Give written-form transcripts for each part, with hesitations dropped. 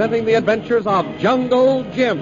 presenting the adventures of Jungle Jim.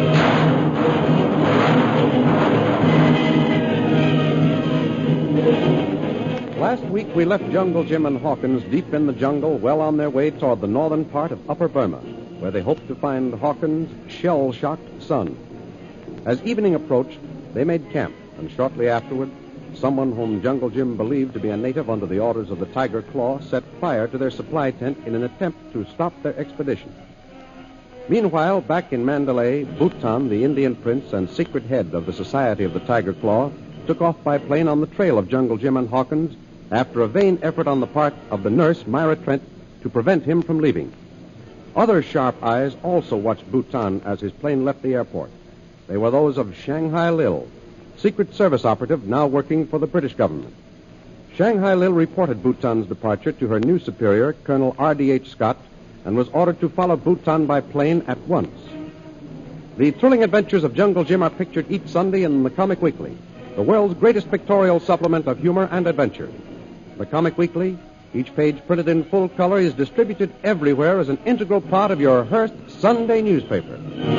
Last week we left Jungle Jim and Hawkins deep in the jungle, well on their way toward the northern part of Upper Burma, where they hoped to find Hawkins' shell-shocked son. As evening approached, they made camp, and shortly afterward, someone whom Jungle Jim believed to be a native under the orders of the Tiger Claw set fire to their supply tent in an attempt to stop their expedition. Meanwhile, back in Mandalay, Bhutan, the Indian prince and secret head of the Society of the Tiger Claw, took off by plane on the trail of Jungle Jim and Hawkins after a vain effort on the part of the nurse, Myra Trent, to prevent him from leaving. Other sharp eyes also watched Bhutan as his plane left the airport. They were those of Shanghai Lil, Secret Service operative now working for the British government. Shanghai Lil reported Bhutan's departure to her new superior, Colonel R.D.H. Scott, and was ordered to follow Bhutan by plane at once. The thrilling adventures of Jungle Jim are pictured each Sunday in the Comic Weekly, the world's greatest pictorial supplement of humor and adventure. The Comic Weekly, each page printed in full color, is distributed everywhere as an integral part of your Hearst Sunday newspaper.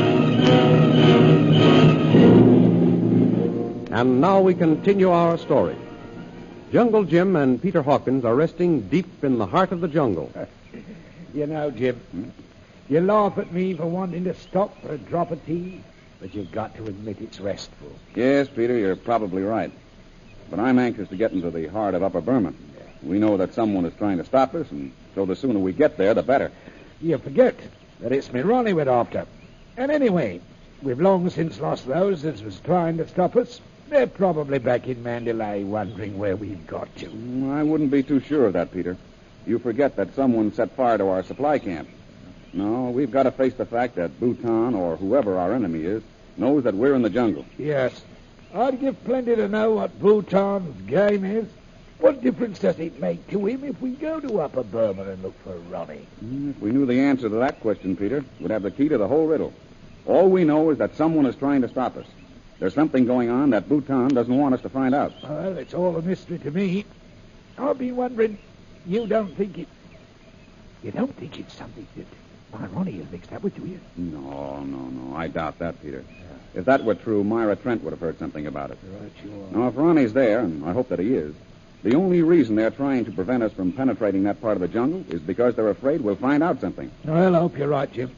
And now we continue our story. Jungle Jim and Peter Hawkins are resting deep in the heart of the jungle. You know, Jim, you laugh at me for wanting to stop for a drop of tea, but you've got to admit it's restful. Yes, Peter, you're probably right. But I'm anxious to get into the heart of Upper Burma. We know that someone is trying to stop us, and so the sooner we get there, the better. You forget that it's me Ronnie we're after. And anyway, we've long since lost those that was trying to stop us. They're probably back in Mandalay wondering where we've got to. I wouldn't be too sure of that, Peter. You forget that someone set fire to our supply camp. No, we've got to face the fact that Bhutan, or whoever our enemy is, knows that we're in the jungle. Yes. I'd give plenty to know what Bhutan's game is. What difference does it make to him if we go to Upper Burma and look for Ronnie? If we knew the answer to that question, Peter, we'd have the key to the whole riddle. All we know is that someone is trying to stop us. There's something going on that Bhutan doesn't want us to find out. Well, it's all a mystery to me. I've been wondering, you don't think it's something that my Ronnie is mixed up with, do you? No. I doubt that, Peter. If that were true, Myra Trent would have heard something about it. Right, you are. Now, if Ronnie's there, and I hope that he is, the only reason they're trying to prevent us from penetrating that part of the jungle is because they're afraid we'll find out something. Well, I hope you're right, Jim.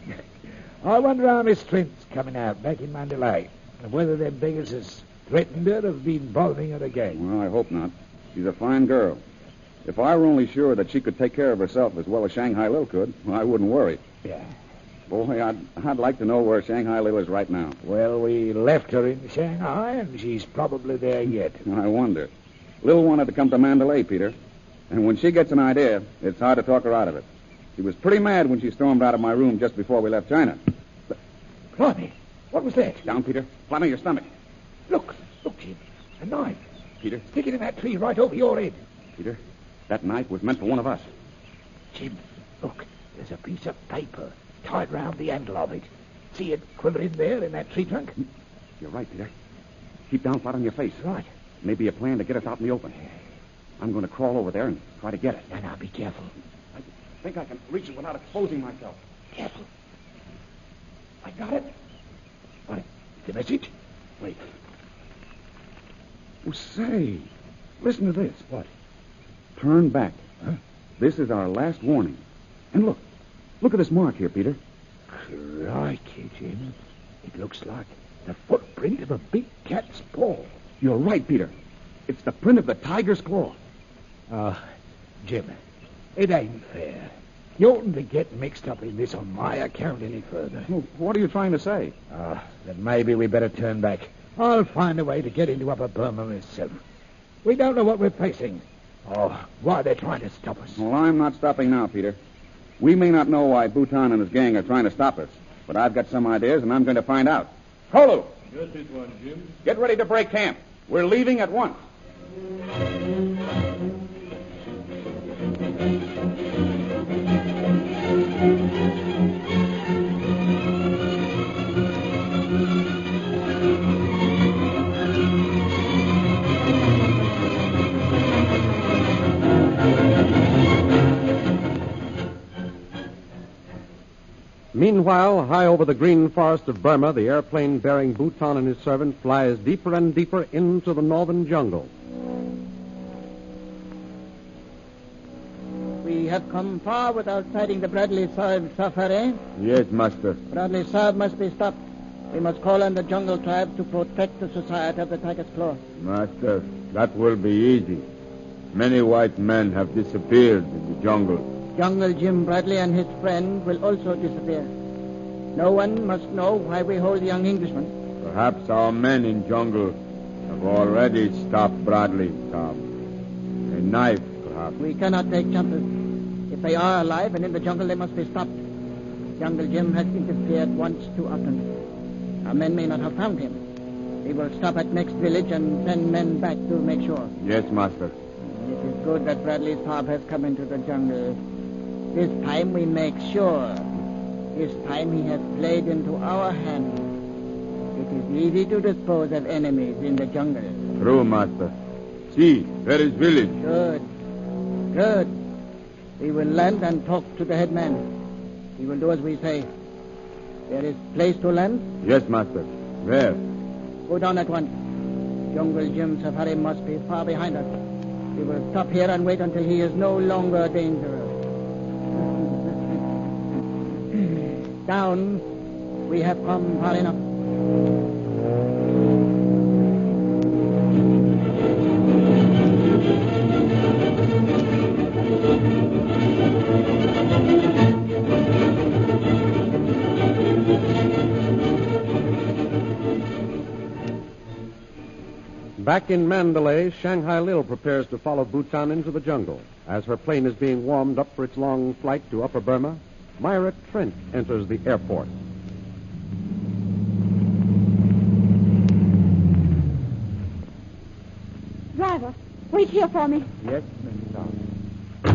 I wonder how Miss Trent's coming out back in Mandalay, and whether them beggars has threatened her have been bothering her again. Well, I hope not. She's a fine girl. If I were only sure that she could take care of herself as well as Shanghai Lil could, I wouldn't worry. Yeah. Boy, I'd like to know where Shanghai Lil is right now. Well, we left her in Shanghai, and she's probably there yet. I wonder. Lil wanted to come to Mandalay, Peter. And when she gets an idea, it's hard to talk her out of it. She was pretty mad when she stormed out of my room just before we left China. Blimey, what was that? Down, Peter. Flat on your stomach. Look, Jim. A knife. Peter. Sticking in that tree right over your head. Peter, that knife was meant for one of us. Jim, look, there's a piece of paper tied round the handle of it. See it quivering there in that tree trunk? You're right, Peter. Keep down flat on your face. Right. Maybe a plan to get us out in the open. I'm going to crawl over there and try to get it. Now, be careful. I think I can reach it without exposing myself. Careful. I got it. What? The message? Wait. Oh, say, listen to this. What? Turn back. Huh? This is our last warning. And look at this mark here, Peter. Crikey, Jim. It looks like the footprint of a big cat's paw. You're right, Peter. It's the print of the tiger's claw. Jim, it ain't fair. You oughtn't to get mixed up in this on my account any further. Well, what are you trying to say? Then maybe we better turn back. I'll find a way to get into Upper Burma myself. We don't know what we're facing, or why they're trying to stop us. Well, I'm not stopping now, Peter. We may not know why Bhutan and his gang are trying to stop us, but I've got some ideas, and I'm going to find out. Kolu! Just this one, Jim. Get ready to break camp. We're leaving at once. Meanwhile, high over the green forest of Burma, the airplane bearing Bhutan and his servant flies deeper and deeper into the northern jungle. We have come far without sighting the Bradley Sahib safari. Yes, Master. Bradley Sahib must be stopped. We must call on the jungle tribe to protect the society of the Tiger's Claw. Master, that will be easy. Many white men have disappeared in the jungle. Jungle Jim Bradley and his friend will also disappear. No one must know why we hold the young Englishman. Perhaps our men in jungle have already stopped Bradley, Tom. A knife, perhaps. We cannot take chances. If they are alive and in the jungle, they must be stopped. Jungle Jim has interfered once too often. Our men may not have found him. We will stop at next village and send men back to make sure. Yes, Master. It is good that Bradley Sahib has come into the jungle. This time we make sure. This time he has played into our hands. It is easy to dispose of enemies in the jungle. True, Master. See, there is village. Good. Good. We will land and talk to the headman. He will do as we say. There is place to land? Yes, Master. Where? Go down at once. Jungle Jim Safari must be far behind us. We will stop here and wait until he is no longer dangerous. Down. We have come far enough. Back in Mandalay, Shanghai Lil prepares to follow Bhutan into the jungle. As her plane is being warmed up for its long flight to Upper Burma, Myra Trent enters the airport. Driver, wait here for me. Yes, Miss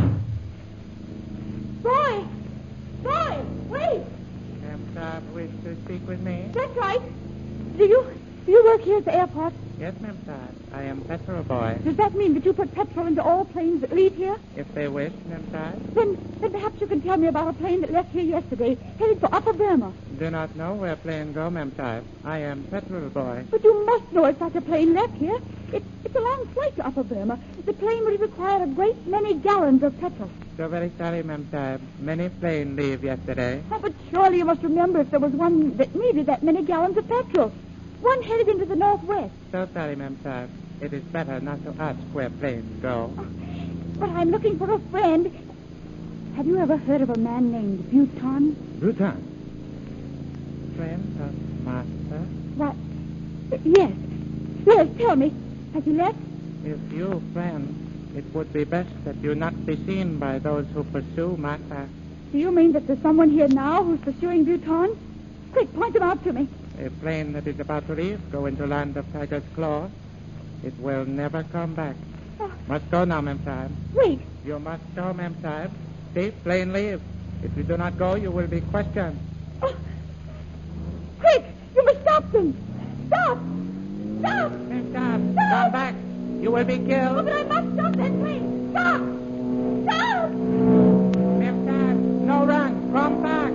Boy! Boy, wait! Ma'am, wish to speak with me? That's right. Do you work here at the airport? Yes, ma'am, sir. I am petrol boy. Does that mean that you put petrol into all planes that leave here? If they wish, ma'am, sir. Then perhaps you can tell me about a plane that left here yesterday, headed for Upper Burma. Do not know where plane go, ma'am, sir. I am petrol boy. But you must know if such a plane left here. It's a long flight to Upper Burma. The plane would require a great many gallons of petrol. So very sorry, ma'am, sir. Many plane leave yesterday. Oh, but surely you must remember if there was one that needed that many gallons of petrol. One headed into the northwest. So sorry, ma'am, sir. It is better not to ask where planes go. Oh, but I'm looking for a friend. Have you ever heard of a man named Bhutan? Bhutan. Friend of master? What? Yes. Yes, tell me. Has he left? If you, friend, it would be best that you not be seen by those who pursue master. Do you mean that there's someone here now who's pursuing Bhutan? Quick, point him out to me. A plane that is about to leave, go into land of Tiger's Claw. It will never come back. Oh. Must go now, ma'am, sahib. Wait. You must go, ma'am, sahib. See, plane leave. If you do not go, you will be questioned. Oh. Quick, you must stop them. Stop. Stop. Ma'am, sahib, Stop. come back. You will be Oh, killed. but I must stop that plane. Stop. Stop. Ma'am, sahib, no run. Come back.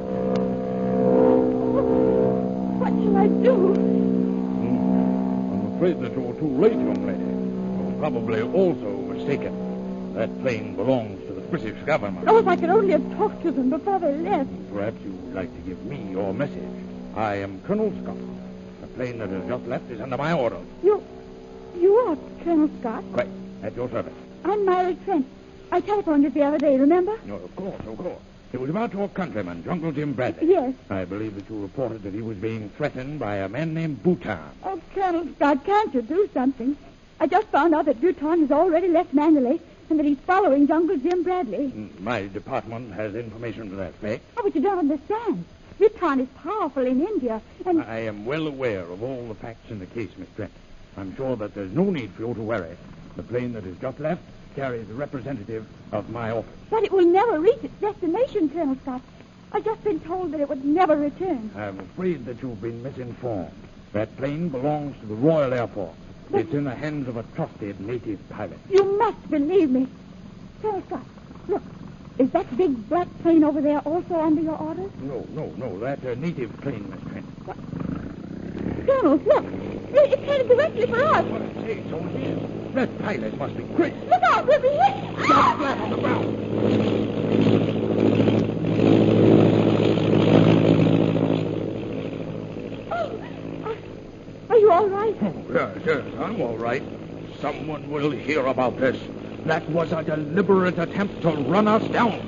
What shall I do? I'm afraid that you're too late, young lady. You're probably also mistaken. That plane belongs to the British government. Oh, if I could only have talked to them before they left. Perhaps you would like to give me your message. I am Colonel Scott. The plane that has just left is under my orders. You are Colonel Scott? Quite. At your service. I'm Myra Trent. I telephoned you the other day, remember? No, of course, of course. It was about your countryman, Jungle Jim Bradley. Yes. I believe that you reported that he was being threatened by a man named Bhutan. Oh, Colonel Scott, can't you do something? I just found out that Bhutan has already left Mandalay and that he's following Jungle Jim Bradley. My department has information to that effect. Oh, but you don't understand. Bhutan is powerful in India, and... I am well aware of all the facts in the case, Miss Trent. I'm sure that there's no need for you to worry. The plane that has just left carries a representative of my office. But it will never reach its destination, Colonel Scott. I've just been told that it would never return. I'm afraid that you've been misinformed. That plane belongs to the Royal Air Force. But- It's in the hands of a trusted native pilot. You must believe me. Colonel Scott, look. Is that big black plane over there also under your orders? No. That's a native plane, Miss Trent. Colonel, look. It's headed directly for us. Hey, so it is. That pilot must be Chris. Look out, we'll be hit. Drop flat on the ground. Are you all right? Yes, I'm all right. Someone will hear about this. That was a deliberate attempt to run us down.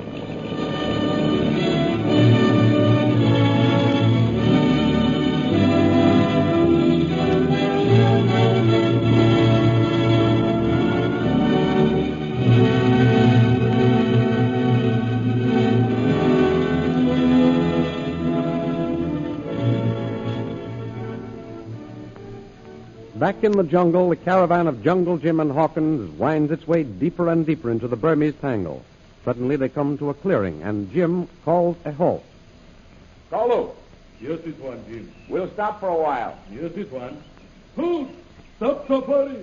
Back in the jungle, the caravan of Jungle Jim and Hawkins winds its way deeper and deeper into the Burmese tangle. Suddenly they come to a clearing, and Jim calls a halt. Kolu, Yes, it one, Jim. we'll stop for a while. Yes, it one. Halt! Stop safari!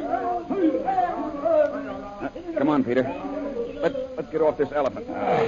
Come on, Peter. Let's get off this elephant.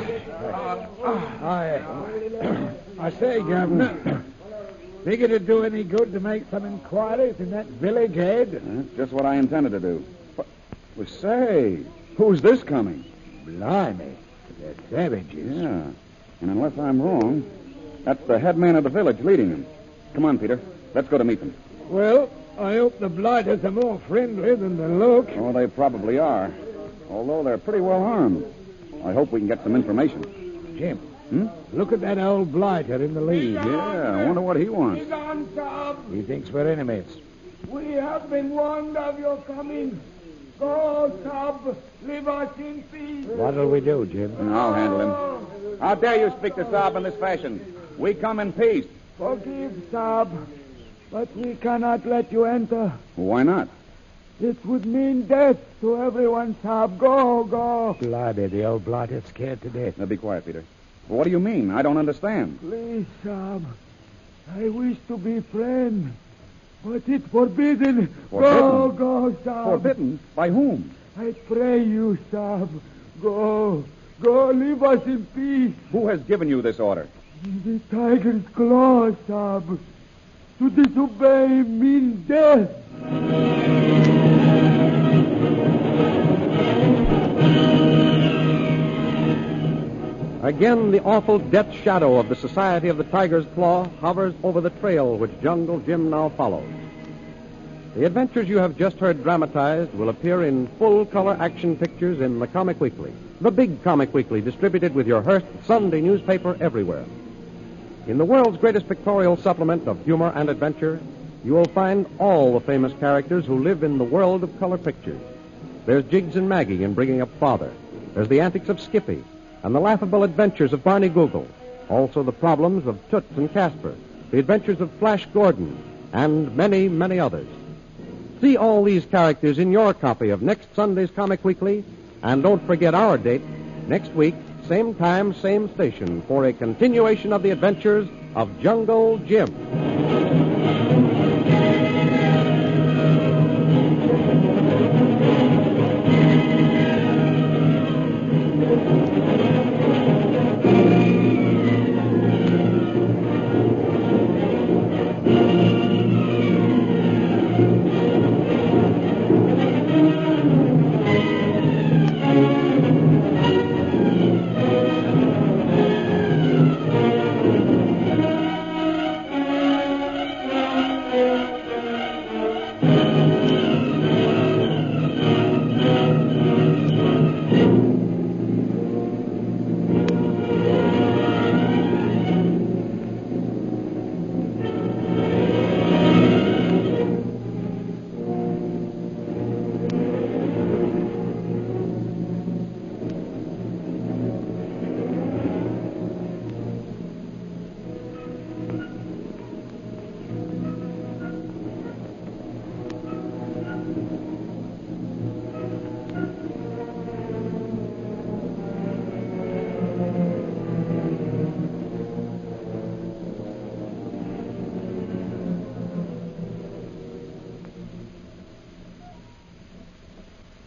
I say, Governor, think it'd do any good to make some inquiries in that village, Ed? That's just what I intended to do. But say, who's this coming? Blimey, they're savages. Yeah, and unless I'm wrong, that's the head man of the village leading them. Come on, Peter. Let's go to meet them. Well, I hope the blighters are more friendly than they look. Oh, they probably are. Although they're pretty well armed. I hope we can get some information. Jim, look at that old blighter in the lead. Yeah, I wonder what he wants. He thinks we're enemies. We have been warned of your coming. Go, Sab. Leave us in peace. What'll we do, Jim? I'll handle him. How dare you speak to Saab in this fashion? We come in peace. Forgive, Sab. But we cannot let you enter. Why not? It would mean death to everyone, Sab. Go. Blimey, the old blighter's scared to death. Now, be quiet, Peter. What do you mean? I don't understand. Please, Sab. I wish to be friend. But it's forbidden. Forbidden? Go, Sab. Forbidden? By whom? I pray you, Sab. Go, leave us in peace. Who has given you this order? The tiger's claw, Sab. To disobey means death. Again, the awful death shadow of the Society of the Tiger's Claw hovers over the trail which Jungle Jim now follows. The adventures you have just heard dramatized will appear in full-color action pictures in the Comic Weekly, the big Comic Weekly distributed with your Hearst Sunday newspaper everywhere. In the world's greatest pictorial supplement of humor and adventure, you will find all the famous characters who live in the world of color pictures. There's Jiggs and Maggie in Bringing Up Father. There's the antics of Skippy and the laughable adventures of Barney Google. Also the problems of Toots and Casper, the adventures of Flash Gordon, and many, many others. See all these characters in your copy of next Sunday's Comic Weekly, and don't forget our date, next week, same time, same station, for a continuation of the adventures of Jungle Jim.